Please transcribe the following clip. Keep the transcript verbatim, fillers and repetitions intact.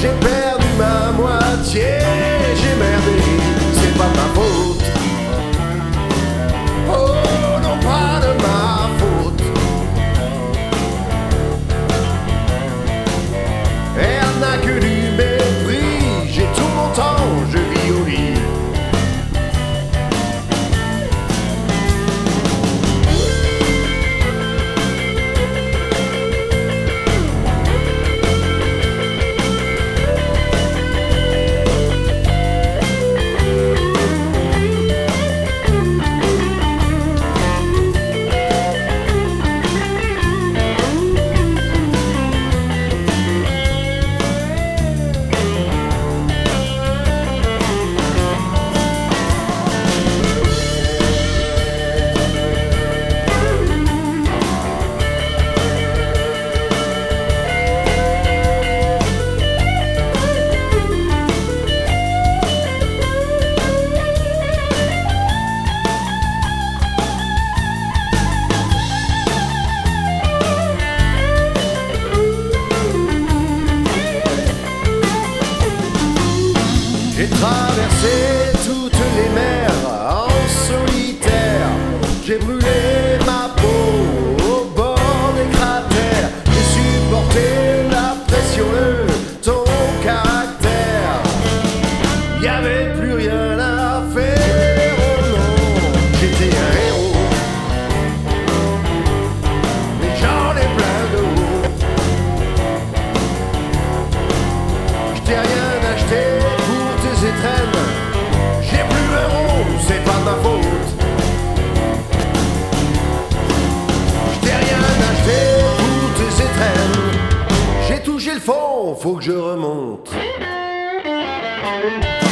J'ai perdu ma moitié, j'ai merdé, c'est pas ma faute. Oh non, pas de ma faute. Elle n'a que du mépris, j'ai tout mon temps, je vis au lit. J'ai traversé toutes les mers en solitaire. J'ai brûlé ma peau au bord des cratères. J'ai supporté la pression de ton caractère. Y avait plus rien à faire, oh non, j'étais un héros. Mais j'en ai plein d'eau. Je t'ai rien acheté. J'ai plus un rond, c'est pas ma faute. Je t'ai rien acheté pour tes étrennes. J'ai touché le fond, faut que je remonte.